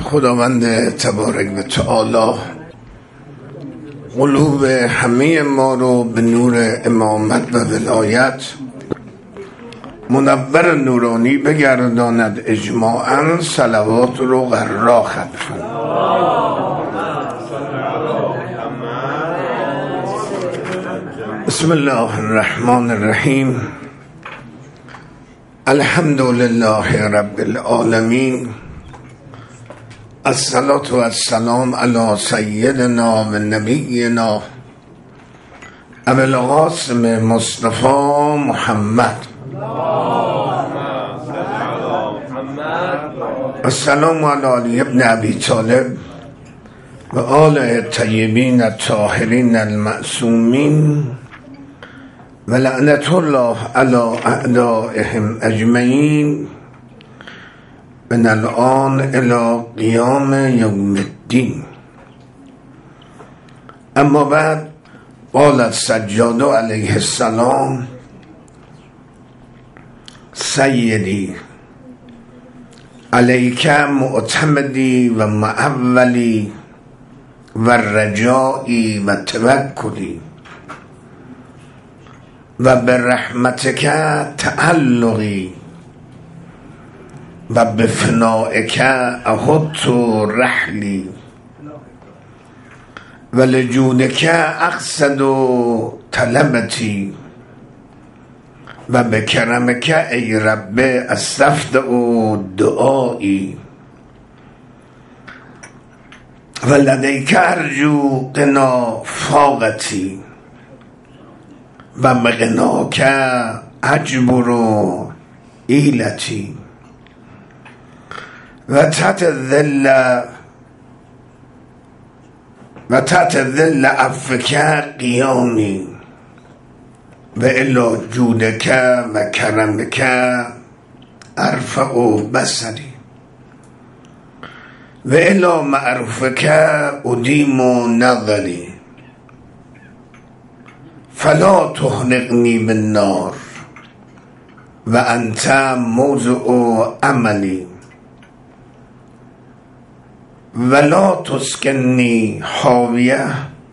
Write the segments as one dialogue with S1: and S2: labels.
S1: خداوند تبارک و تعالی قلوب همه ما رو به نور امامت و ولایت منور نورانی بگرداند. اجماعاً صلوات رو قرار خدمت. بسم الله الرحمن الرحیم. الحمد لله رب العالمین. الصلاة و السلام علی سیدنا و نبینا ابو القاسم مصطفی محمد. السلام علی علی ابن ابی طالب و آل الطیبین الطاهرین المعصومین و لعنت الله علی اعدائهم اجمعین من الان الى قیام یوم الدین. اما بعد قال السجاد علیه السلام: سیدی علیک معتمدی و معولی و رجائی و توکلی و برحمتک تعلقی و بفنائک احط رحلی و لجودک اقصد طلبتی و بکرمک ای رب استفتح دعایی و لدیک ارجو قنا فاقتی و بغناک اجبر ایلتی و تحت ذل عفوک قیامی و الی جودک و کرمک ارفع بصری و الی معروفک ادیم نظری فلا تحرقنی بالنار و انت موضع عملی ولا تسکنی حاویه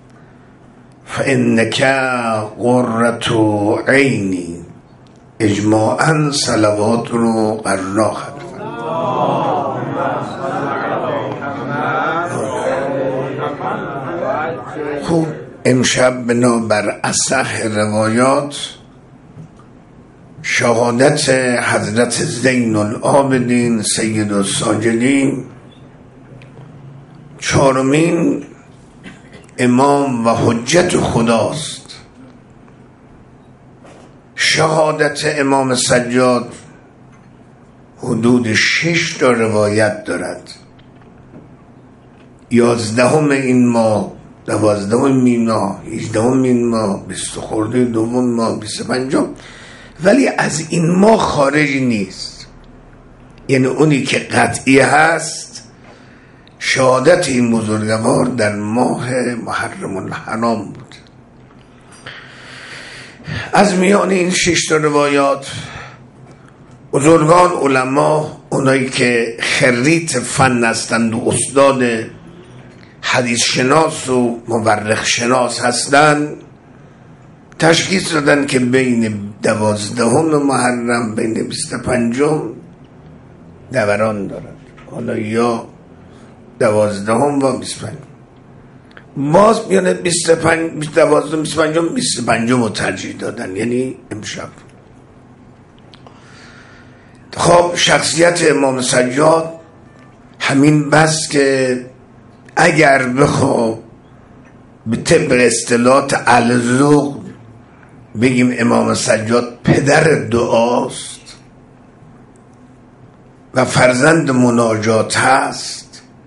S1: فانک قرة عینی. اجماعاً صلوات رو قرار خدمت. خوب، امشب بنابر اصح روایات شهادت حضرت زین العابدین سید الساجدین، چهارمین امام و حجت خداست. شهادت امام سجاد حدود 6 تا روایت دارد. 11 این ماه، 12 این ماه، 18 این ماه، 20 خورده دوم ماه، 25، ولی از این ماه خارج نیست. یعنی اونی که قطعی هست شهادت این بزرگوار در ماه محرم الحرام بود. از میان این 6 تا روایات بزرگان علما، اونایی که خریط فن هستند و استاد حدیث شناس و مورخ شناس هستند، تشخیص دادن که بین 12 محرم بین 25 دوران دارد. حالا یا 12 و 25 باز میانه 25 12 25 رو ترجیح دادن، یعنی امشب. خب شخصیت امام سجاد همین بس که اگر بخواه به طبق اصطلاحات الذوق بگیم امام سجاد پدر دعاست و فرزند مناجات هست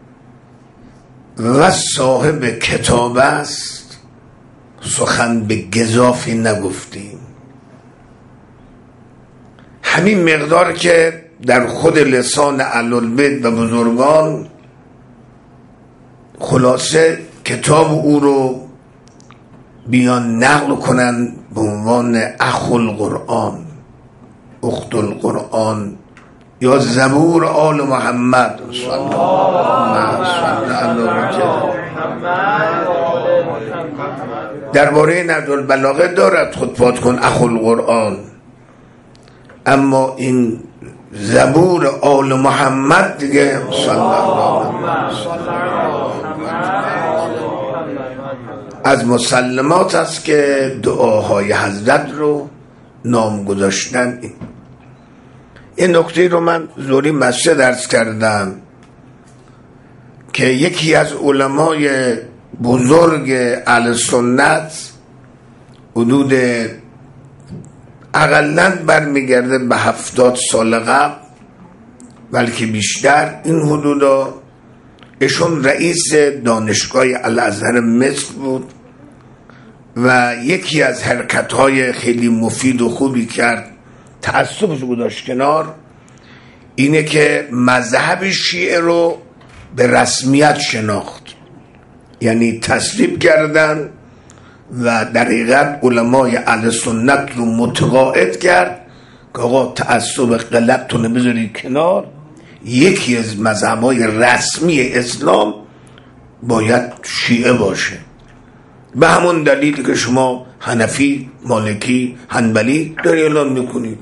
S1: و صاحب کتاب است، سخن به گزافی نگفتیم. همین مقدار که در خود لسان اهل‌البیت و بزرگان خلاصه کتاب او رو بیان نقل کنن به عنوان اخو القرآن، اخت القرآن، یا زبور آل محمد درباره نهج البلاغه دارد خطبات کن اخو القرآن، اما این زبور آل محمد دیگه صلی الله از مسلمات است که دعاهای حضرت رو نام گذاشتن. این نکته رو من زوری مسجد عرض کردم که یکی از علمای بزرگ اهل سنت حدود اقلاً برمیگرده به 70 سال قبل بلکه بیشتر، این حدودا ایشون رئیس دانشگاه الازهر مصر بود و یکی از حرکت‌های خیلی مفید و خوبی کرد، تعصبش گذاشت کنار، اینه که مذهب شیعه رو به رسمیت شناخت، یعنی تصویب کردن و در حقیقت علمای اهل سنت رو متقاعد کرد که آقا تعصب غلطتون بذارید کنار، یکی از مذهب‌های رسمی اسلام باید شیعه باشه. به همون دلیل که شما حنفی، مالکی، حنبلی داری اعلان میکنید،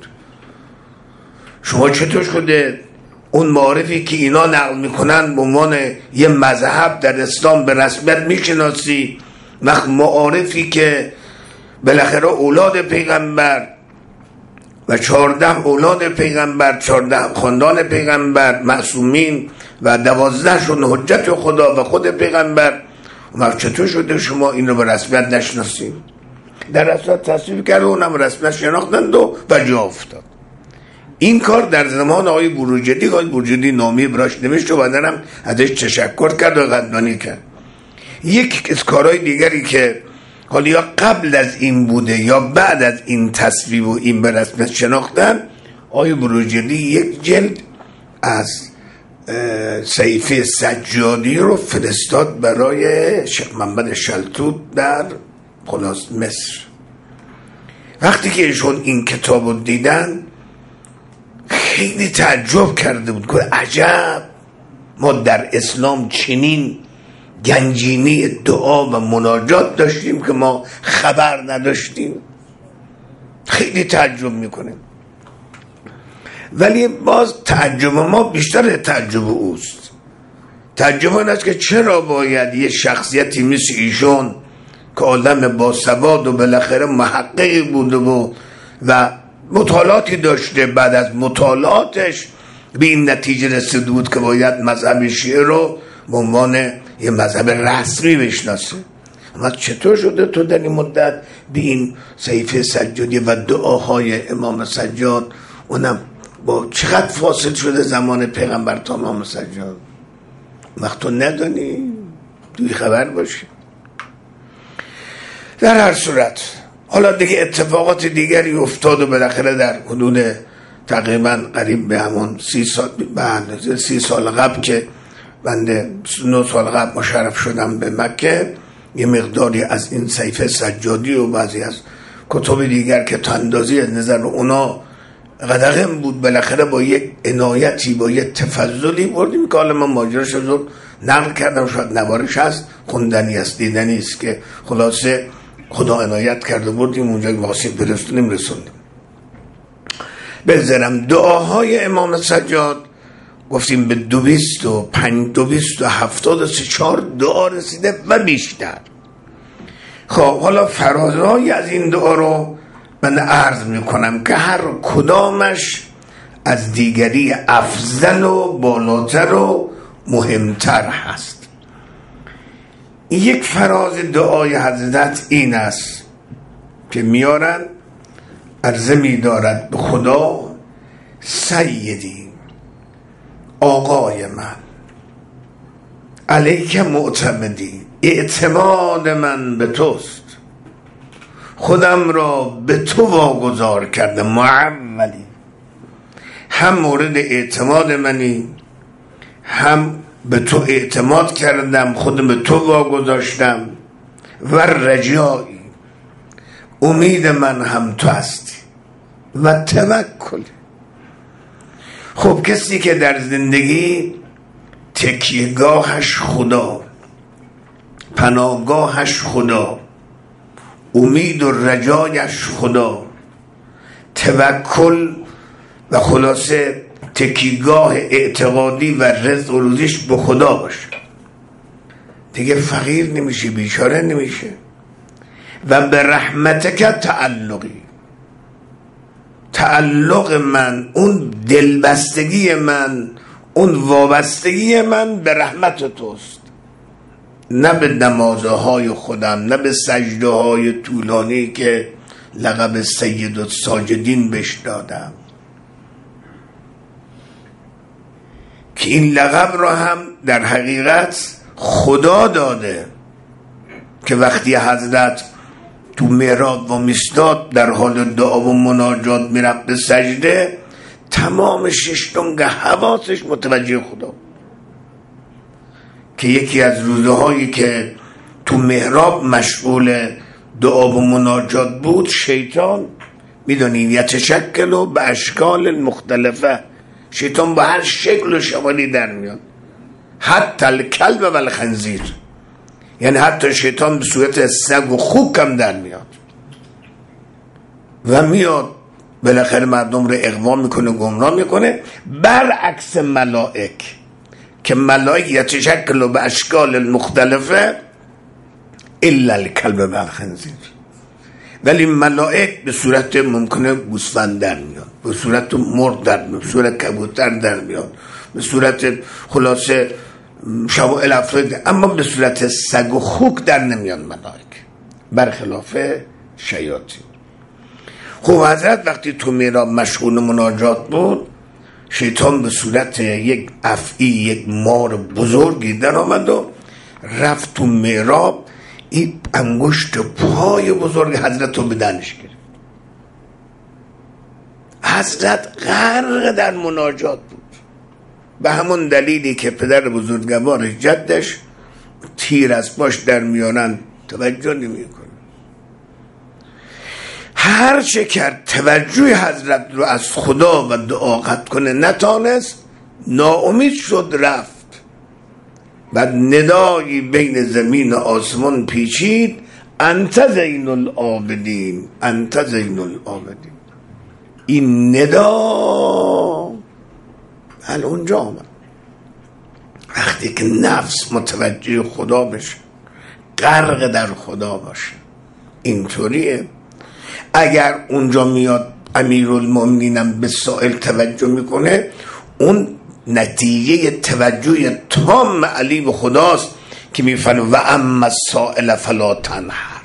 S1: شما چطور شده اون معارفی که اینا نقل میکنن به عنوان یه مذهب در اسلام به رسمیت میشناسی، معارفی که بالاخره اولاد پیغمبر و 14 اولاد پیغمبر، 14 خاندان پیغمبر معصومین و 12 شون حجت خدا و خود پیغمبر، چطور شده شما این رو به رسمیت نشناسید؟ در اصل تصویب کرده اونم رسمیت شناختند و جا افتاد. این کار در زمان آقای بروجردی نامی براش نوشت و بعدنم ازش تشکر کرد و قدردانی کرد. یک از کارهای دیگری که حالا یا قبل از این بوده یا بعد از این تصویب و این به رسمیت شناختن، آقای بروجردی یک جلد از صحیفه سجادی رو فرستاد برای شیخ محمد شلتوت در خلاص مصر. وقتی که ایشون این کتاب رو دیدن خیلی تعجب کرده بود که عجب، ما در اسلام چنین گنجینه دعا و مناجات داشتیم که ما خبر نداشتیم. خیلی تعجب میکنیم، ولی باز تعجب ما بیشتر تعجب اوست. تعجب این است که چرا باید یه شخصیتی مثل ایشون که آدم با ثبات و بالاخره محققی بوده و مطالعاتی داشته، بعد از مطالعاتش به این نتیجه رسیده بود که باید مذهب شیعه رو به عنوان یه مذهب رسمی بشناسه. اما چطور شده تو در این مدت به این صحیفه سجادی و دعاهای امام سجاد، اونم با چقدر فاصل شده زمان پیغمبر تا امام سجاد، وقت تو ندانی توی خبر باشی. در هر صورت حالا دیگه اتفاقات دیگری افتاد و بالاخره در حدود تقریبا قریب به همون 30 سال قبل که بنده 9 سال قبل مشرف شدم به مکه، یه مقداری از این صحیفه سجادی و بعضی از کتب دیگر که تا اندازی از نظر اونا قدغن بود، بالاخره با یک عنایتی با یک تفضلی بردیم که حالا من ماجراش رو نقل کردم، شاید نوارش هست، خوندنی است، دیدنی است، که خلاصه خدا عنایت کرده بردیم اونجا که واسه برسونیم رسوندیم. بذارم دعاهای امام سجاد گفتیم به 274 دعا رسیده و بیشتر. خب حالا فرازهای از این دعا رو من عرض میکنم که هر کدامش از دیگری افضل و بالاتر و مهمتر هست. یک فراز دعای حضرت این است که میارن عرضه میدارد به خدا: سیدی، آقای من، علیک معتمدی، اعتماد من به توست، خودم را به تو واگذار کرده، معولی، هم مورد اعتماد منی، هم به تو اعتماد کردم، خودم به تو واگذاشتم، و رجایی، امید من هم تو هستی، و توکل. خب کسی که در زندگی تکیهگاهش خدا، پناهگاهش خدا، امید و رجایش خدا، توکل و خلاصه تکیهگاه اعتقادی و رزق و روزیش به خدا باشه، دیگه فقیر نمیشه، بیچاره نمیشه. و به رحمتک تعلق من، اون دلبستگی من، اون وابستگی من به رحمت توست، نه به نمازهای خودم، نه به سجده های طولانی که لقب سید الساجدین بهش دادم، که این لقب را هم در حقیقت خدا داده، که وقتی حضرت تو محراب و میستاد در حال دعا و مناجات میرفت به سجده، تمام ششتونگ حواسش متوجه خدا، که یکی از روزهایی که تو محراب مشغول دعا و مناجات بود، شیطان میدونین یتشکل به اشکال مختلفه، شیطان به هر شکل و شمالی در میاد، حتی الکلب و الخنزیر، یعنی حتی شیطان به صورت سگ و خوک هم در میاد و میاد بالاخره مردم رو اغوا میکنه، گمراه میکنه، برعکس ملائک که ملائک یتشکل به اشکال مختلفه الا الکلب و الخنزیر، ولی ملائک به صورت ممکنه گوسفند در میاد، به صورت مرغ در میاد، به صورت کبوتر در میاد، به صورت خلاصه شوائل افراد، اما به صورت سگ و خوک در نمیاد ملائک، برخلاف شیاطین. خب حضرت وقتی تو محراب مشغول مناجات بود، شیطان به صورت یک افعی، یک مار بزرگی در آمد و رفت تو محراب، این انگشت پای بزرگ حضرت رو به دهنش گرفت. حضرت غرق در مناجات بود، به همون دلیلی که پدر بزرگوار جدش تیر از باش در میانن توجه نمی کنه. هر چه کرد توجه حضرت رو از خدا و دعا قطع کنه نتانست، ناامید شد، رفت. بعد ندایی بین زمین و آسمان پیچید، انت زین العابدین، انت زین العابدین. این ندا اونجا آمد وقتی که نفس متوجه خدا بشه، غرق در خدا باشه. اینطوریه. اگر اونجا میاد امیرالمومنینم به سائل توجه میکنه، اون نتیجه توجه تام علی به خداست که میفرمه و اما السائل فلا تنهر،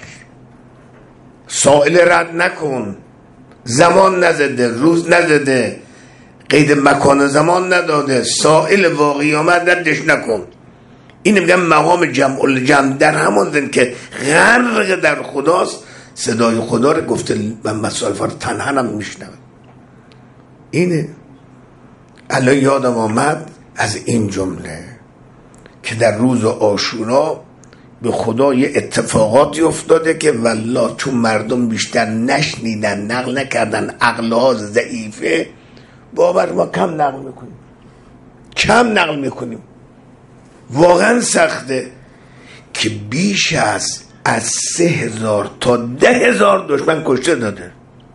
S1: سائل رد نکن، زمان نزده، روز نزده، قید مکان زمان نداده، سائل واقعی آمد ردش نکن. این میگم مقام جمع الجمع، در همون زن که غرق در خداست، صدای خدا رو گفته و مسائل فر تنها هم میشنوه. اینه. الان یادم آمد از این جمله که در روز عاشورا به خدا یه اتفاقاتی افتاده که والله چون مردم بیشتر نشنیدن، نقل نکردن، عقلها ضعیفه، باور ما کم نقل میکنیم. واقعا سخته که بیش از 3000 تا 10,000 دشمن کشته داده.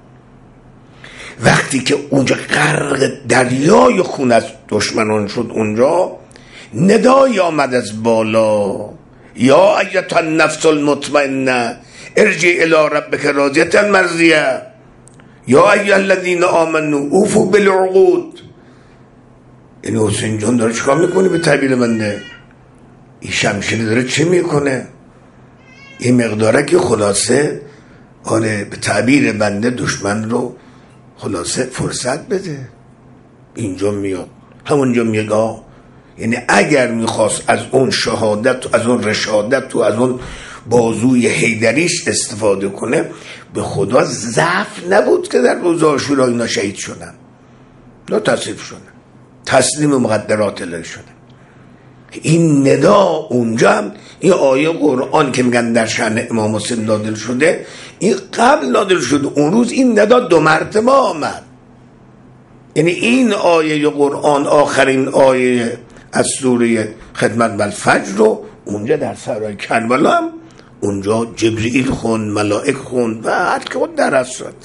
S1: وقتی که اونجا غرق دریای خون از دشمنان شد، اونجا ندایی آمد از بالا، یا ایتها النفس المطمئنه ارجعی الی ربک راضیة مرضیه یا ایها الذین آمنوا اوفوا بالعقود. این حسین جان داره چیکار میکنه؟ به تعبیر بنده این شمشیر داره چه میکنه؟ این مقداره که خلاصه آره به تعبیر بنده دشمن رو خلاصه فرصت بده. اینجا میاد همونجا میگه، یعنی اگر میخواست از اون شهادت و از اون رشادت و از اون بازوی حیدریش استفاده کنه، به خدا ضعف نبود که در روز عاشورا اینا شهید شدن، نه تصریف شدن، تسلیم مقدرات الهی شدن. این ندا اونجا هم این آیه قرآن که میگن در شأن امام حسین نازل شده، این قبل نازل شده. اون روز این ندا 2 مرتبه آمد. یعنی این آیه قرآن آخرین آیه از سوره خدمت بالفجر رو اونجا در صحرای کربلا هم اونجا جبرئیل خوند، ملائک خوند و هر که خود در اثرات.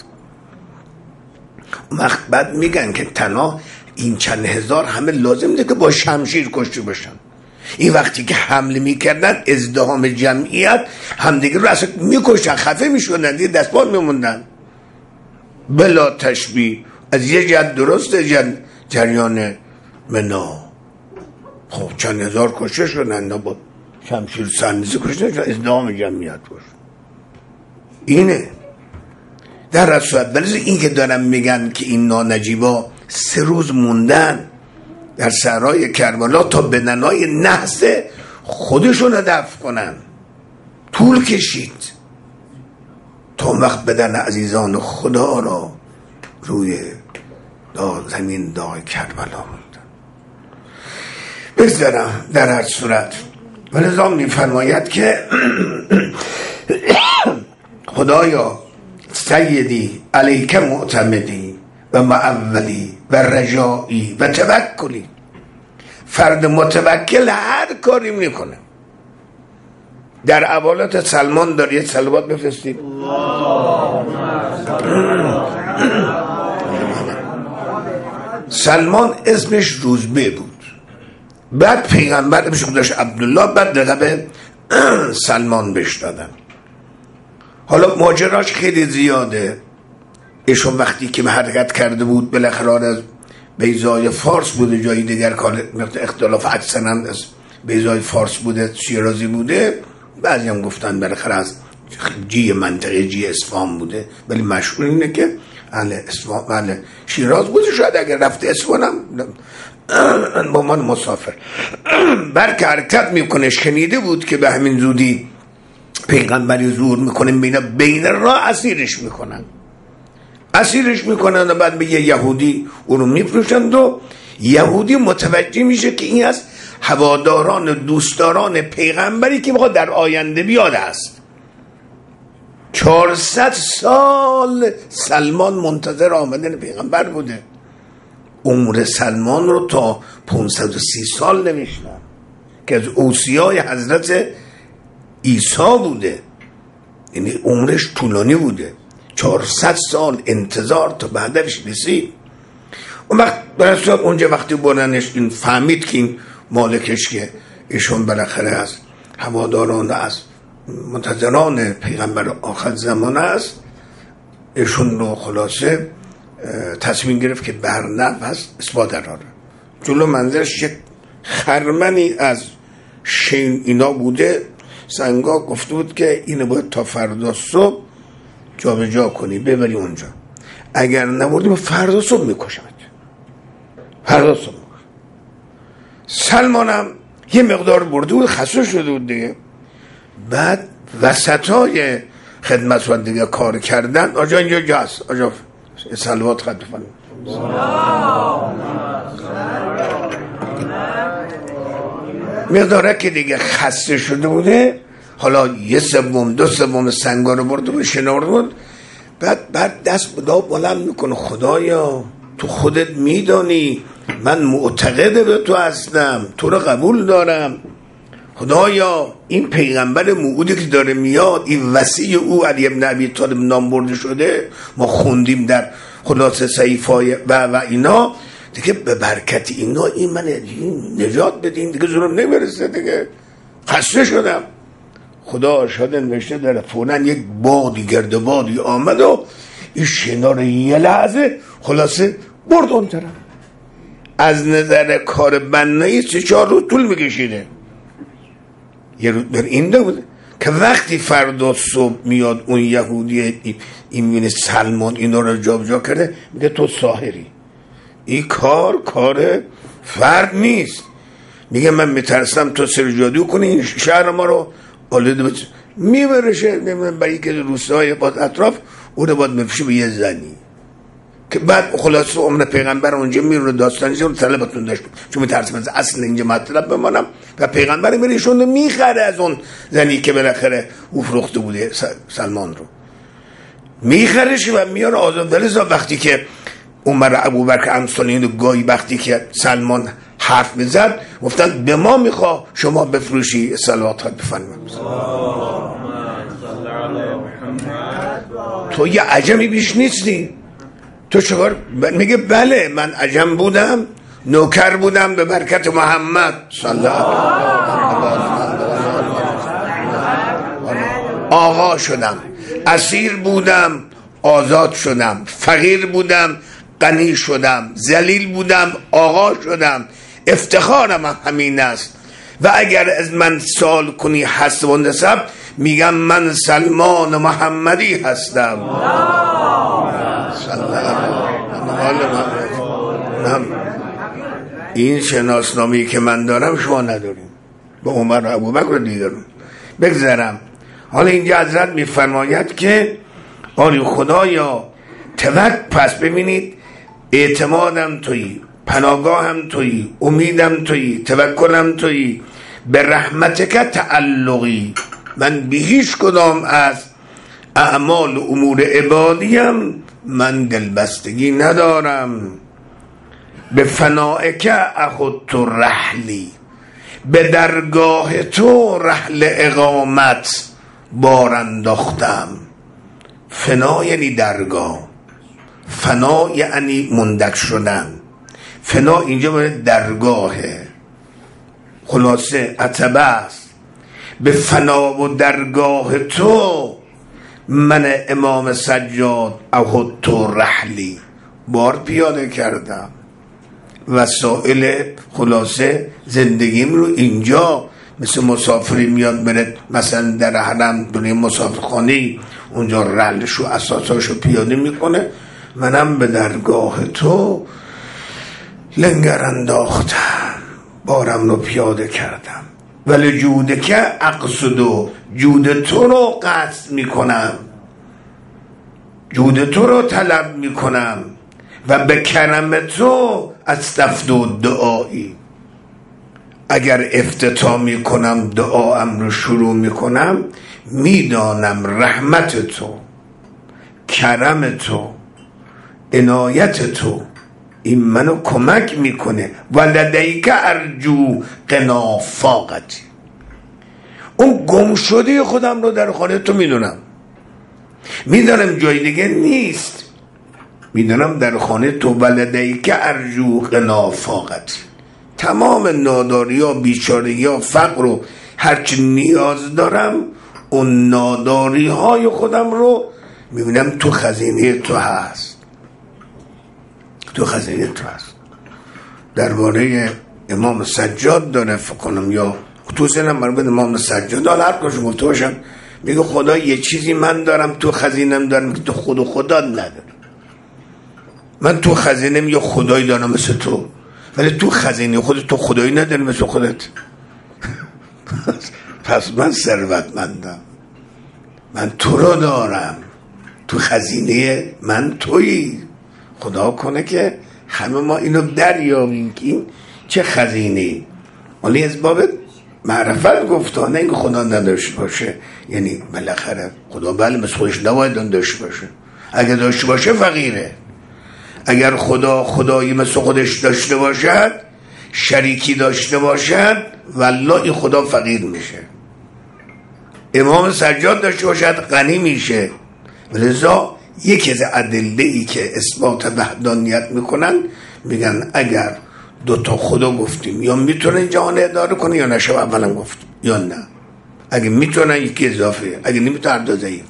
S1: بعد میگن که تنها این چند هزار همه لازم ده که با شمشیر کشته باشن. این وقتی که حمله میکردن ازدحام جمعیت همدیگه رو اصلا میکشن، خفه میشدن، دیگه دستبال میموندن. بلا تشبیه از یه جد درسته جریان منا. خب چند هزار کشته شدن با شمشیر سرنیزی کشته شدن، ازدحام جمعیت باشه. اینه در رسولت. ولی این که دارم میگن که این نانجیبا 3 روز موندن در صحرای کربلا تا بدنهای نحس خودشون رو دفن کنن، طول کشید تا وقت بدن عزیزان خدا را روی زمین داغ کربلا موندن. بگذارم در هر صورت. ولذا میفرماید که خدایا سیدی علیک معتمدی و معولی و رجایی و توکلی. فرد متوکل هر کاری میکنه. در اولات سلمان دارید صلوات بفرستید. سلمان اسمش روزبه بود، بعد پیغمبر اسمش داشت عبدالله، بعد لقب سلمان بهش دادن. حالا ماجراش خیلی زیاده. ایشون وقتی که حرکت کرده بود بالاخره از بیضای فارس بوده، جایی دیگر کار اختلاف اکثرا از بیضای فارس بوده، شیرازی بوده، بعضی هم گفتن بالاخره از منطقه جی اصفهان بوده، ولی مشهور اینه که اهل اصفهان، اهل شیراز بوده. شاید اگر رفته اصفهان هم با من مسافر برک حرکت میکنه، شنیده بود که به همین زودی پیغمبری ظهور میکنه، بین راه اسیرش میکنن و بعد به یه یهودی اونو میفروشند و یهودی متوجه میشه که این از هواداران دوستداران پیغمبری که میخواد در آینده بیاد است. 400 سال سلمان منتظر آمدن پیغمبر بوده. عمر سلمان رو تا 530 سال نمیشنم که از اوصیای حضرت عیسی بوده، یعنی عمرش طولانی بوده. 400 سال انتظار تا بعدش رسید. اون وقت برای اونجا وقتی بردنش این فهمید که این مالکش که ایشون بالاخره از هواداران از منتظران پیغمبر آخر زمان است، ایشون رو خلاصه تصمیم گرفت که برنفس اثبات دراره. جلو منظرش یک خرمنی از شین اینا بوده، سنگا گفته بود که اینو باید تا فردا صبح جا به جا کنی ببری اونجا، اگر نبردیم فردا صبح میکشمت. فردا صبح سلمانم یه مقدار برده بود، خسته شده بود دیگه. بعد وسطای خدمت و دیگه کار کردن، آجا اینجا جا هست، آجا صلوات خط بفرمایید. مقداره که دیگه خسته شده بوده، حالا 1/3 سنگا رو برده بود، شنورده بود. بعد دست بلند میکنه، خدایا تو خودت میدانی من معتقد به تو هستم، تو رو قبول دارم. خدایا این پیغمبر موعودی که داره میاد، این وصی او علی ابن ابی طالب نام برده شده، ما خوندیم در خلاصه صحیفه‌های و اینا دیگه، به برکت اینا این من نجات بدین دیگه، ظلم نمیرسه دیگه، خسته شدم. خدا شده نوشته داره. فوراً یک بادی گردبادی آمد و این شنا رو یه لحظه خلاصه برد اون طرف. از نظر کار بنایی 3-4 روز طول میکشیده. یه روز بر این ده بوده که وقتی فردا صبح میاد اون یهودی این میبینه سلمان اینا رو جابجا کرده، میگه تو ساحری، این کار فرد نیست. میگه من میترسم تو سر جادو کنی این شهر ما رو آلوده بچه. میبرشه برای که روستای باز اطراف اون باید مفشه به یه زنی که بعد خلاصه عمر پیغمبر اونجا میرونه داستانیش رو طلبتون داشت، چون میترسم از اصل اینجا مطلب بمانم و پیغمبر میریشون میخره از اون زنی که بالاخره او فروخته بوده سلمان رو، میخرش و میاره آزاد. ولی وقتی که عمر ابوبکر امثالین گاهی وقتی که سلمان حرف میزد گفتن به ما میخوا شما بفروشی صلوات بفرمایید. تو یه عجمی بیش نیستی. تو چکار میگه بله من عجم بودم، نوکر بودم، به برکت محمد صلی الله علیه آقا شدم، اسیر بودم آزاد شدم، فقیر بودم غنی شدم، ذلیل بودم آقا شدم، افتخارم همین است. و اگر از من سوال کنی حسب و نسب، میگم من سلمان محمدی هستم. این شناسنامه‌ای که من دارم شما نداریم، با عمر و ابوبکر دیگرون. بگذرم. حالا اینجا حضرت میفرماید که آری خدایا توکل، پس ببینید اعتمادم تویی، پناهگاهم تویی، امیدم تویی، توکلم تویی، به رحمتک تعلقی، من به هیچ کدام از اعمال و امور عبادیم من دلبستگی ندارم. به فنائک اخذت رحلی، به درگاه تو رحل اقامت بار انداختم. فنا یعنی درگاه، فنا یعنی مندک شدن. فنا اینجا باید درگاهه، خلاصه عتبه است. به فنا و درگاه تو من امام سجاد اخذت رحلی، بار پیاده کردم. وسائل خلاصه زندگیم رو اینجا، مثل مسافری میاد بره مثلا در حرم دنیا مسافرخانه، اونجا رحلشو اساساشو پیاده میکنه. منم به درگاه تو لنگر انداختم، بارم رو پیاده کردم. ولی جوده که اقصدو، جود تو رو قصد میکنم، جود تو رو طلب میکنم. و به کرم تو استفتو دعایی، اگر افتتاح میکنم دعاام رو شروع میکنم، میدانم رحمت تو، کرم تو، عنایت تو این منو کمک میکنه. و لدیک ارجو قنا فاقتی، اون گم شده خودم رو در خانه تو میدونم، میدونم جای دیگه نیست، میدونم در خانه تو. ولدیک ارجو قنا فاقتی، تمام ناداری ها، بیچاری ها، فقر و هرچی نیاز دارم، اون ناداری های خودم رو میبینم تو خزینه تو هست، تو خزینه تو هست. درباره امام سجاد داره فکر کنم، یا تو سنم مربوط امام سجاد، حالا هر کجا گفته باشم، میگه خدا یه چیزی من دارم تو خزینم دارم که تو خدا نداره. من تو خزینم یه خدایی دارم مثل تو، ولی تو خزینه خودت تو خدایی نداری مثل خودت. پس من ثروتمندم، من تو رو دارم، تو خزینه من تویی. خدا کنه که همه ما اینو دریابیم که این چه خزینه‌ای. ولی از باب معرفت گفته، نه اینکه خدا نداشته باشه. یعنی بالاخره خدا بله مثل خودش نباید داشته باشه، اگه داشته باشه فقیره. اگر خدا خدایی مثل خودش داشته باشد، شریکی داشته باشد، والله این خدا فقیر میشه. امام سجاد داشته باشد غنی میشه. لذا یکی از ادله‌ای که اثبات وحدانیت میکنن، میگن اگر دوتا خدا گفتیم یا میتونن جهان اداره کنه یا نشه، اولا گفتیم یا نه. اگه میتونن یکی اضافه، اگه نمیتونن هر دو ضعیفن.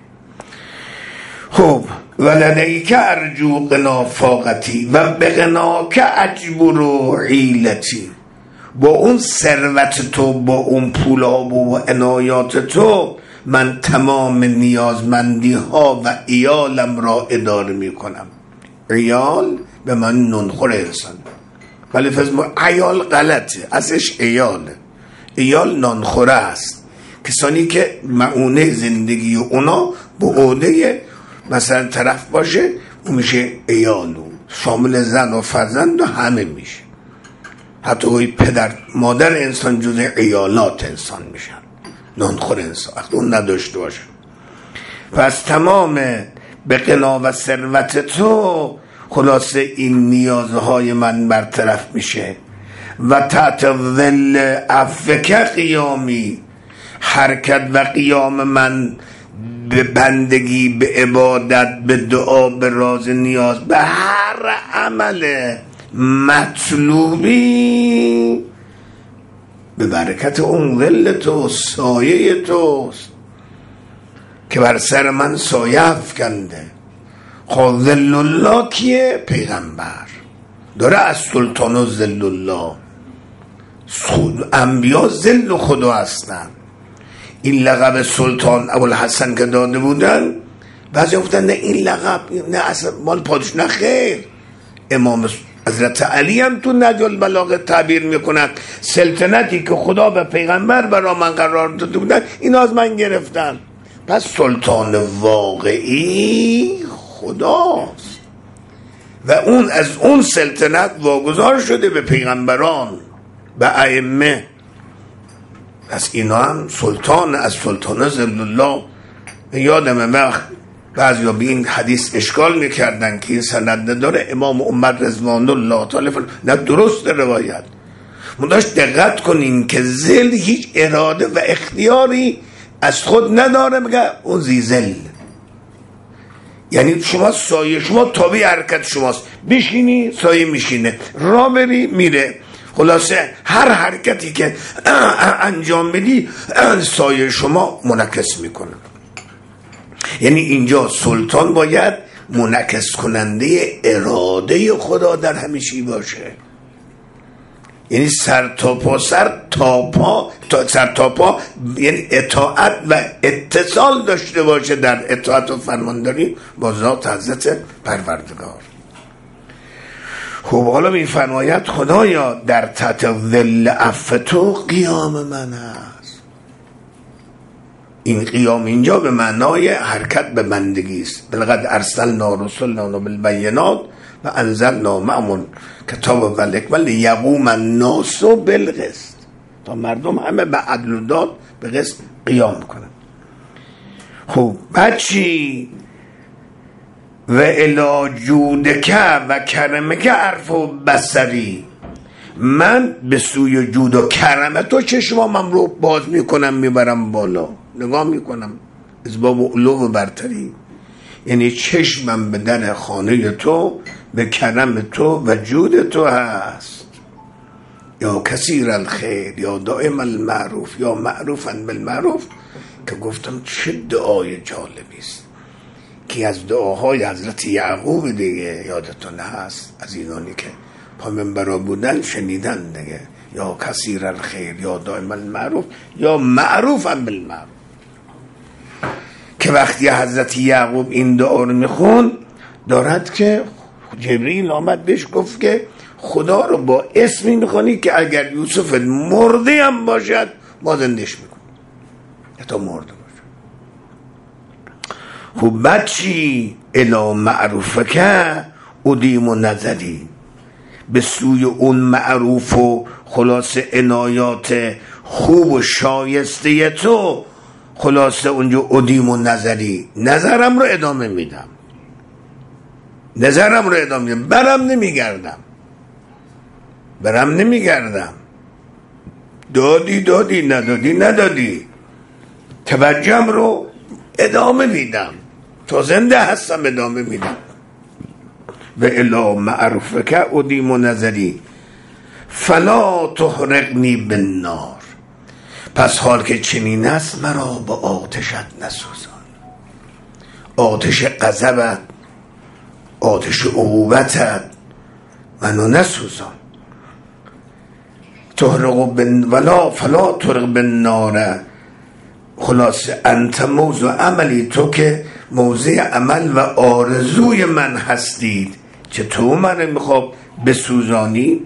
S1: خب ولدیک ارجو قنا فاقتی و به قناک اجبر عیلتی، با اون ثروت تو، با اون پولاب و عنایات تو، من تمام نیازمندی ها و عیالم را اداره می کنم. عیال به من نونخور انسان، ولی فضل عیال غلطه، ازش عیاله. عیال نانخوره است، کسانی که معونه زندگی اونا به عهده مثلا طرف باشه، اون میشه عیالو، شامل زن و فرزند و همه میشه. حتی وی پدر مادر انسان جز عیالات انسان میشن، نانخور انسان وقتی اون نداشته باشه. پس تمام به قنا و ثروت تو خلاصه این نیازهای من برطرف میشه. و تحت ظل عفوک قیامی، حرکت و قیام من به بندگی، به عبادت، به دعا، به راز نیاز، به هر عمل مطلوبی به برکت اون ظل تو، سایه توست که بر سر من سایه افکنده. خب ظل الله کیه؟ پیغمبر داره از سلطان و ظل الله. انبیا ظل خدا هستن. این لقب سلطان ابوالحسن که داده بودن، بعضی گفتن نه این لقب نه اصلا مال پادش، نه خیر. امام حضرت علی هم تو نهج البلاغه تعبیر میکنن سلطنتی که خدا به پیغمبر برا من قرار داده بودن اینا از من گرفتن. پس سلطان واقعی خداست و اون از اون سلطنت واگذار شده به پیغمبران، به ائمه. پس اینا هم سلطان از سلطان ظل الله. یادم وقت بعضیا به این حدیث اشکال میکردن که این سند نداره، امام امت رضوان الله تعالی نه درست روایت. ما داشت دقت کنین که ظل هیچ اراده و اختیاری از خود نداره، مگه اون زی ظل. یعنی شما سایه شما تابع حرکت شماست، بشینی سایه میشینه، راه بری میره. خلاصه هر حرکتی که انجام بدی سایه شما منعکس میکنه. یعنی اینجا سلطان باید منعکس کننده اراده خدا در همیشی باشه. یعنی سر تا پا یعنی اطاعت و اتصال داشته باشه در اطاعت و فرمانداری با ذات حضرت پروردگار. خب حالا میفرماید خدایا در تحت ظل عفو تو قیام من هست. این قیام اینجا به معنای حرکت به بندگی است. بلقد ارسلنا رسلنا بالبینات و انزلنا معهم کتاب و الحکمة لیقوم الناس بالقسط، تا مردم همه به عدل و داد به قسط قیام کنن. خب بعد چی؟ و الی جودک و کرمک عرف و بصری، من به سوی جود و کرم تو چشمام رو باز میکنم، میبرم بالا، نگاه میکنم از باب علو و برتری. یعنی چشمم به در خانه تو، به کرم تو و جود تو هست. یا کثیر الخیر، یا دائم المعروف، یا معروفا بالمعروف، که گفتم چه دعای جالبی است که از دعاهای حضرت یعقوب دیگه یادتون هست، از اینانی که پا منبرا بودن شنیدن دیگه، یا کثیر الخیر، یا دائم المعروف، یا معروفا بالمعروف. که وقتی حضرت یعقوب این دعا رو میخون دارد که جبریل آمد بهش گفت که خدا رو با اسمی میخونی که اگر یوسف مرده هم باشد ما زندش میکنیم، تا مرده باشه. خب بعد چی؟ الی معروفک ادیم و نظری، به سوی اون معروف و خلاص عنایات خوب و شایسته تو، خلاصه اونجا ادیم و نظری، نظرم رو ادامه میدم، نظرم رو ادامه میدم، برم نمیگردم. دادی ندادی، توجهم رو ادامه میدم، تا زنده هستم ادامه میدم. و الی معروفک ادیم و نظری فلا تحرقنی بالنار، پس حال که چنین است مرا با آتشت نسوزان، آتش غضبت، آتش عقوبتت منو نسوزان. ولا فلا تحرق بالنار، خلاصه انت موضوع عملی، تو که موضع عمل و آرزوی من هستید، چه تو من میخواب بسوزانی.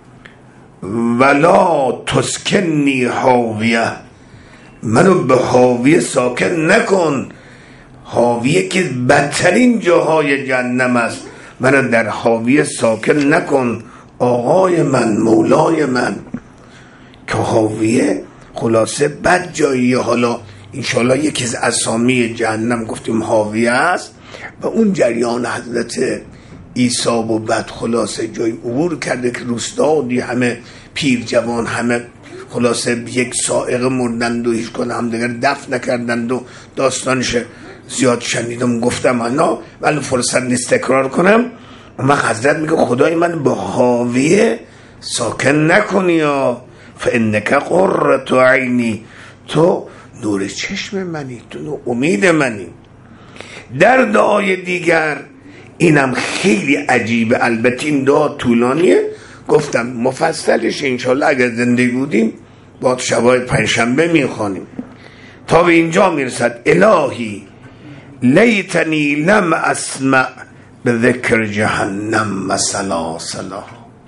S1: ولا تسکنی حاویه، منو به حاویه ساکن نکن، حاویه که بدترین جاهای جهنم است، منو در حاویه ساکن نکن آقای من، مولای من. که حاویه خلاصه بد جاییه. حالا انشالله یکی از اسامی جهنم گفتیم حاویه است، و اون جریان حضرت عیسی و بعد خلاصه جای عبور کرده که روستادی همه پیر جوان همه خلاصه یک سائقه مردند و هیچ کنه هم دیگر دفن نکردند و داستانش زیاد شنیدم گفتم اینا، ولی فرصت نیست تکرار کنم. اما حضرت میگه خدای من با حاویه ساکن نکنی یا فانک قرة عینی، تو نور چشم منی، تو امید منی. در دعای دیگر اینم خیلی عجیبه، البته این دعا طولانیه، گفتم مفصلش انشالله اگر زنده بودیم با شبای پنجشنبه میخوانیم. تا به اینجا میرسد الهی لیتنی لم اسمع به ذکر جهنم و سلاسلها.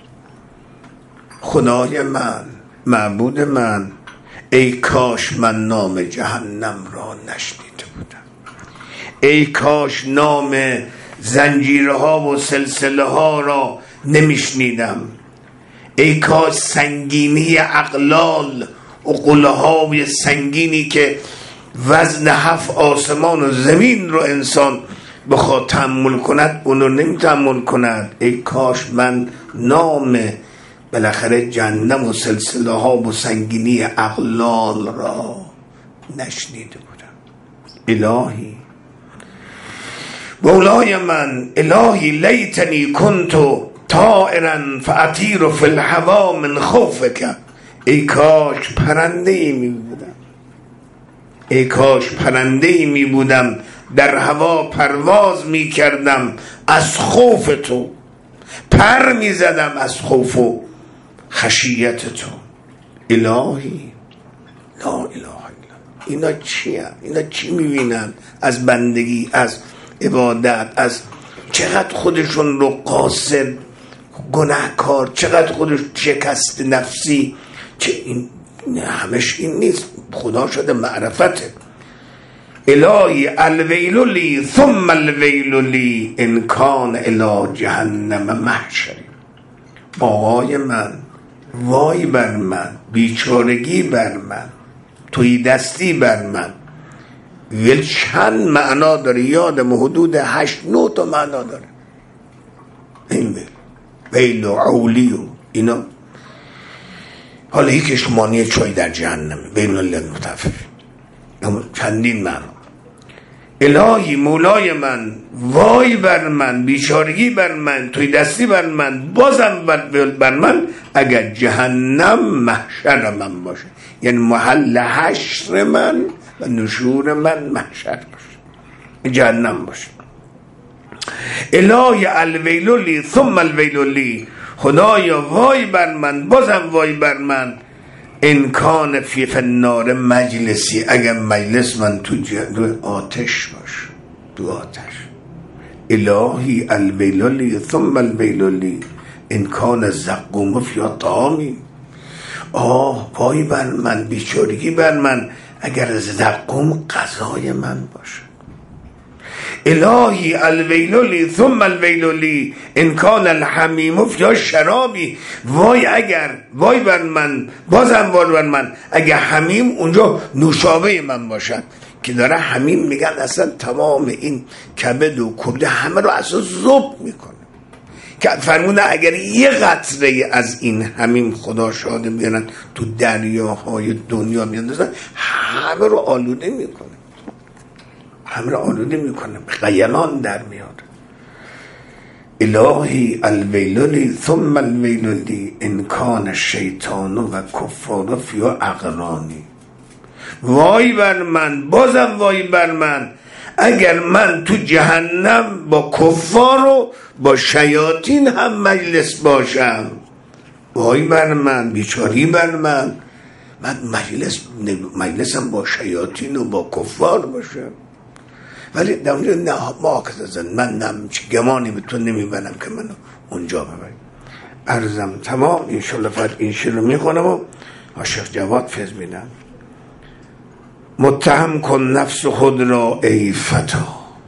S1: خدای من، معبود من، ای کاش من نام جهنم را نشنیده بودم، ای کاش نام زنجیرها و سلسله ها را نمیشنیدم، ای کاش سنگینی اقلال و قله‌های سنگینی که وزن 7 آسمان و زمین رو انسان بخواد تحمل کند اونو نمیتحمل کند. ای کاش من نام بالاخره جهنم و سلسله ها و سنگینی اقلال را نشنیده بودم. الهی مولای من، الهی لیتنی کنتو طائرا فاطیر فی الهوا من خوفک. ای کاش پرنده ای می بودم، ای کاش پرنده ای می بودم در هوا پرواز می کردم از خوف تو، پر می زدم از خوف و خشیت تو. الهی لا اله الا. اینا چیه؟ اینا چی می بینن از بندگی، از عبادت، از چقدر خودشون رو قاصر، گناهکار، چقدر خودش شکست نفسی، چه این همش این نیست، خدا شده معرفته. الهی الویل لی ثم الویل لی ان کان الی جهنم محشری. آقای من، وای بر من، بیچارگی بر من، توی دستی بر من. ویل چند معنا داره، یادم حدود 8-9 تا معنا داره این ویل و عولی و اینا. حالا یکیش معنی چای در جهنم، ویل للمطففین، چندین معنا. الهی مولای من، وای بر من، بیچارگی بر من، توی دستی بر من، بازم بر من اگر جهنم محشر من باشه، یعنی محل حشر من و نشور من محشر باشه، جهنم باشه. الهی الویل لی ثم الویل لی، خدایا وای بر من، بازم وای بر من، ان کان فی النار مجلسی، اگر مجلس من تو آتش باشه، تو آتش. الهی الویل لی ثم الویل لی ان کان الزقوم فی طعامی. وای بر من، بیچارگی بر من اگر زقوم غذای من باشه. الهی الویل لی ثم الویل لی ان کان الحمیم فی شرابی. وای بر من، بازم وای بر من اگر حمیم اونجا نوشابه من باشد، که داره حمیم میگن اصلا تمام این کبد و کبده همه رو اصلا ذوب میکنه، که فرمونه اگر یه قطره از این حمیم خدا شاده بیارن تو دریاهای دنیا میاندازن، همه رو آلوده میکنه، همه رو آلوده میکنه، غیلان در میاد. الهی الویل لی ثم الویل لی ان کان الشیطان و کفار فی اقرانی. وای بر من، بازم وای بر من اگر من تو جهنم با کفار و با شیاطین هم مجلس باشم. وای بر من، بیچاری بر من مجلسم با شیاطین و با کفار باشم. ولی در اونجا نه ما کسازن، من نمچه گمانی به تو نمیبنم که منو اونجا ببریم. عرضم تمام. انشالله فقط این شیر رو میخونم و شیخ جواد فیض میدم. متهم کن نفس خود را ای فتا،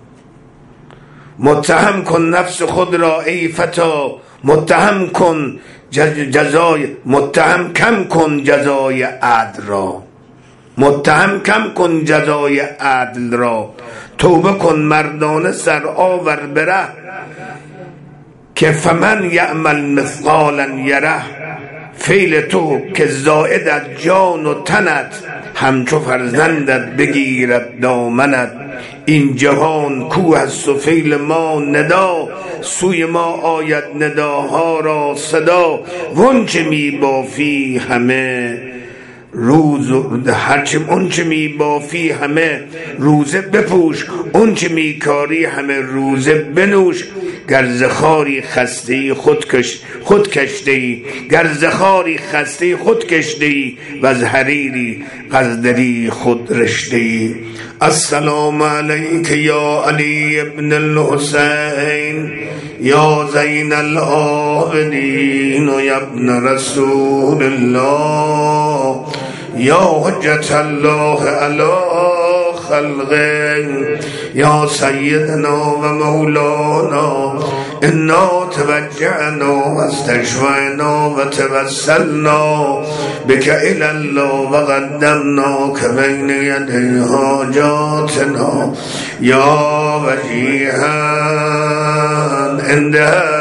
S1: متهم کن نفس خود را ای فتا، متهم کن جزای، متهم کم کن جزای عدل را، متهم کم کن جزای عدل را، توبه کن مردانه سر آور بره، که فمن یعمل مثقالا یره، فعل تو که زائد از جان و تنت، همچو فرزندت بگیرد دامنت. این جهان کو هست و فعل ما ندا، سوی ما آید نداها را صدا. وانچه می بافی همه روز، هرچه اونچه می بافی همه روزه بپوش، اونچه می کاری همه روزه بنوش. گرزخاری خسته خود کشته، گرزخاری خسته خود کشته، و از حریری قصدری خود رشته. السلام علیک یا علی ابن الحسین، یا زین العابدین و یا ابن رسول الله، یا حجت الله علی خلقه، یا سیدنا و مولانا. انا توجعنا و استشفعنا و توسلنا بک الی الله و قدمنا که بین یدی حاجاتنا، یا وجیها عند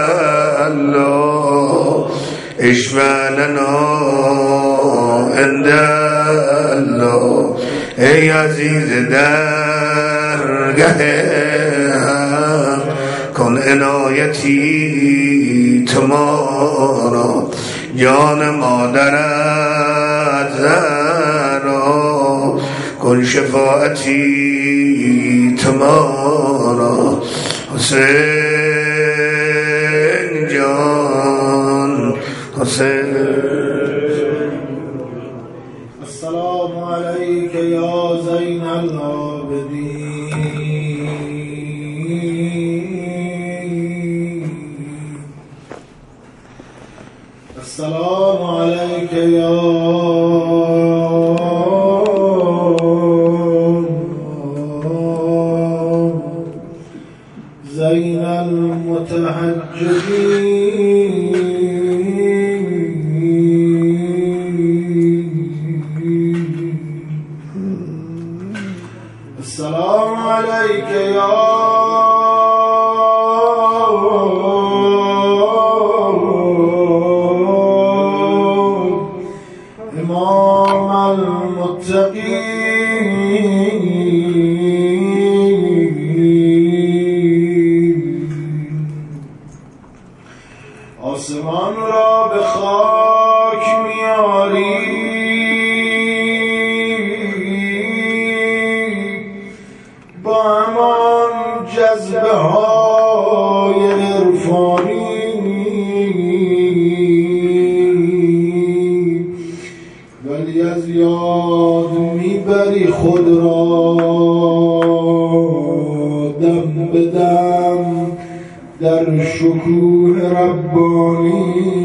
S1: الله اشفع لنا عند الله. ای عزیز درگه کن عنایتی تمارا، جان مادرت زهرا کن شفاعتی تمارا. حسین جان حسین.
S2: السلام علیک یا زین العابدین، السلام علیک یا زین المتحجبین. السلام علیک یا امام المتقین. آسمان را به خاک میاری، با همان جذبه های عرفانی، ولی از یاد میبری خود را دم به دم در شکوه ربانی.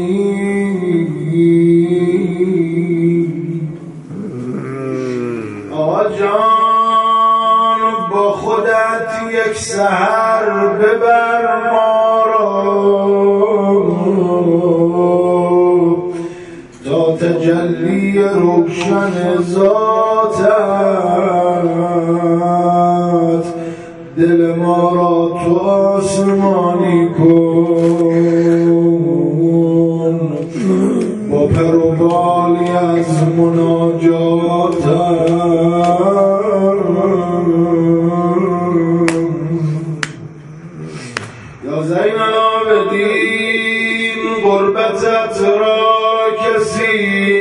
S2: آقا جان با خودت یک سحر ببر ما را، تا تجلی روشن ذاتت دل ما را تو آسمانی کن، با پر و بالی از مناجاتت. یا زین العابدین غربتت را کسی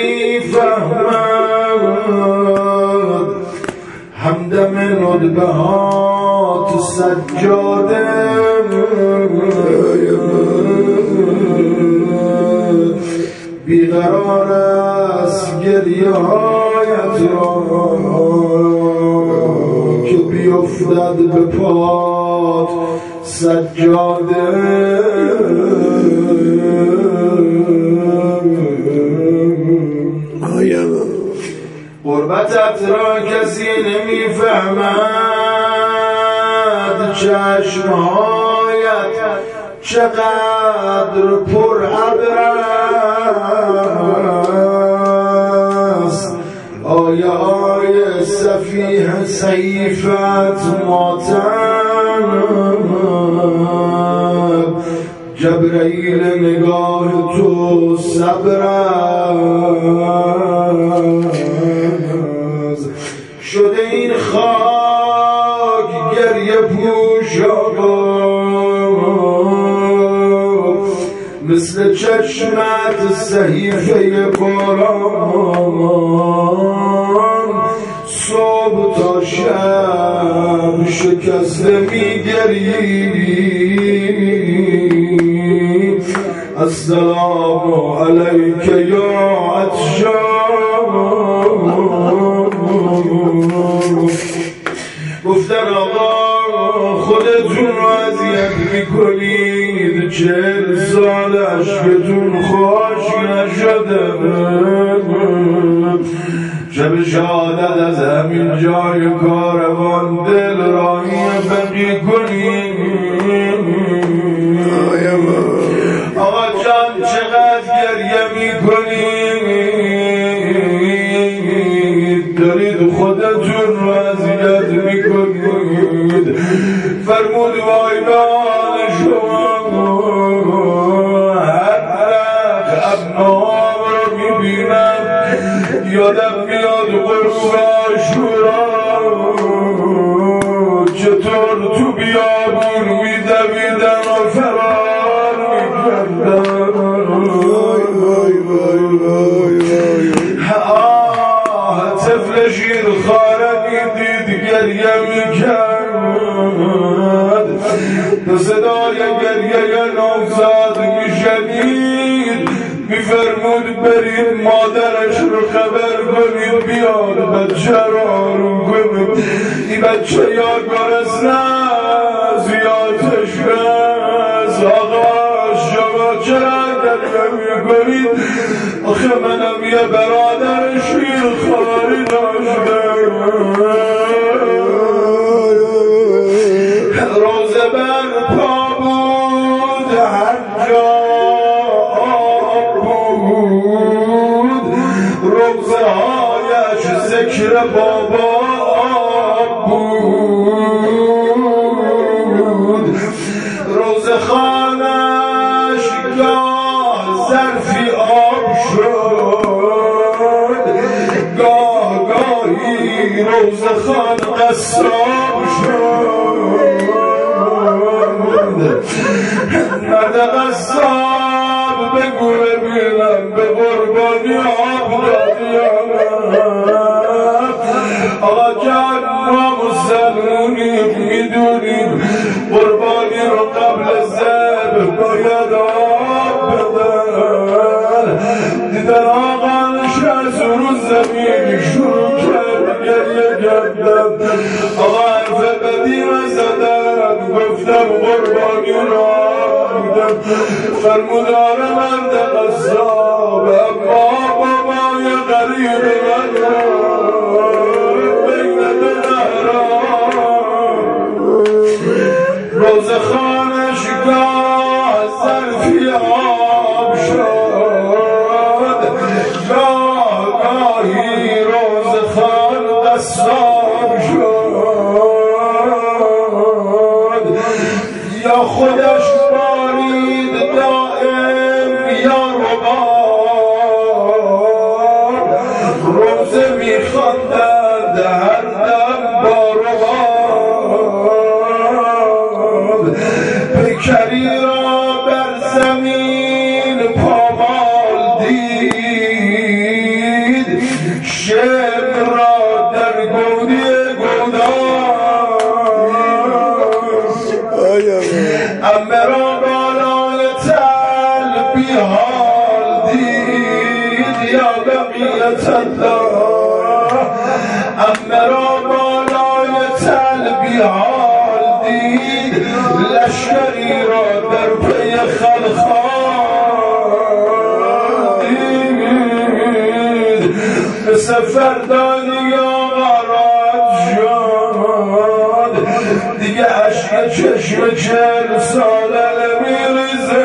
S2: نمیفهمد، همدم ندبه ها تو سجاده بیقرار است گریه هایت را که بیفتد به پات سجاده. غربتت را کسی نمیفهمد، چشمهایت چقدر پر ابر است، آیه های سفیه سیفت ماتم، جبرئیل نگاه تو صبر است شده این خاک گریه پوش مثل چشمت صحیفه قرآن صبح تا شب شکسته میگری السلام علیک یا عطشان گفتن آقا خودتون رو اذیت میکنید 40 سال عشقتون خوش نشده شب شهادت از همین جای کاروان دل راهی بقی کنید آقا جان چقدر گریه میکنید دارید خودتون رو اذیت میکنید فرمود وای بان شما هر ابنام رو میبینم یادم میاد غروب عاشورا چطور تو بیابون میدویدن و فرار میکردن طفل شیرخواره میدید گریه میکرد به صدای گریه نوزاد میشنید میفرمود برید مادرش رو خبر کنید بیاد بچه رو آروم کنید این بچه یا گرسنه زیادش است آقا شما چرا گریه میکنید آخه منم یه برادر شیرخواری داشتم روزه برپا بود هر جا روزه هایش ذکر بابا بود روزه خانش گاه ظرفی آب شد گاه گاهی روزه خان قصاب شد مرد قصاب بگو ببینم به قربانی آب دادی آقا جان ما مسلمونیم میدونیم قربانی رو قبل ذبح باید آب بدن دیدن آقا نشست رو زمین شروع کرد گریه کردن آقا حرف بدی زدن گفتم قربانی رو آب بدن فرمودار مرد قصاب اما بابای غریب من روزه خانش گاه ظرفی آب شد گاه گاهی روزه خان قصاب شد یا خودش بارید دائم یا رباب روزه میخواندند هر دم با رباب پیکری را بر زمین پامال دید شعر را در گودی گودان امه را بالای تل بیحال دید یا بقیت الله امه را بالای تل بیحال دید لشکری را در پی خلخال دید به سفردانی آقا رد شد دیگه عشق چشم 40 ساله نمیریزه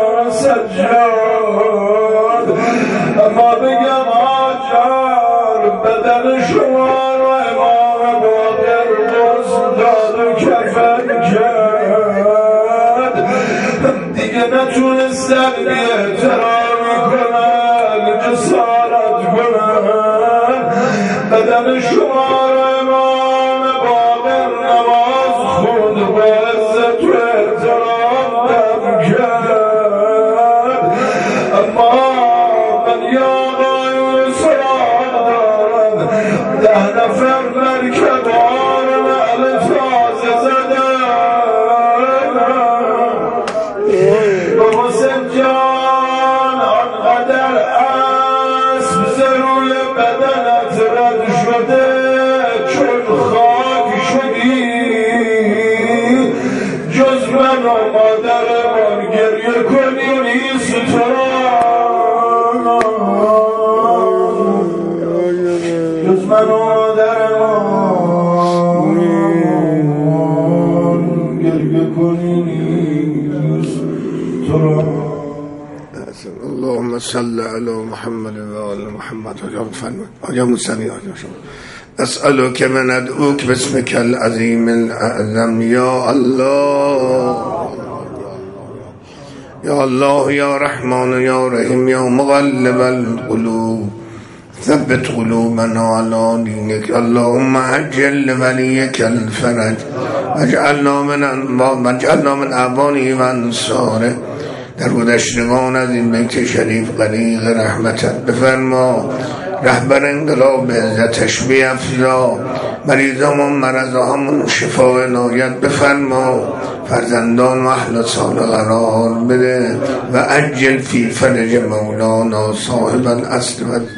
S2: سجاد اما بگم آجار بدن شما رو امام باقر غسل داد و کفن کرد دیگه دیگه نتونستن بی‌احترامی کنن جسارت کنن بدن شما رو امام باقر نماز خوند با عزت و احترام دم کرد اما من یا آقایون سراغ دارم 10 نفر مرکبان نعل تازه زدن بابا سجان آنقدر اسب زروی بدنت رد شده چون خاک شدی جز من و مادرمان گریه کنی نیست تو را جز من و مادرمان گریه کنی نیست تو را
S1: اللهم صل على محمد و آل محمد آجا موسیقی آجا شما اسألك من ادعوك باسمك العظيم الاعظم يا الله يا الله يا رحمن يا رحيم يا مقلب القلوب ثبت قلوبنا على دينك اللهم عجل لوليك الفرج واجعلنا من اعوانه و انصاره در گذشتگان از این بیت شریف غریق رحمتت بفرما رهبر انقلاب عزتش بیفزا مریضامون مرضامون شفا عنایت بفرما فرزندان و اهل سال قرار بده و عجل فی فرج مولانا صاحب الاصل و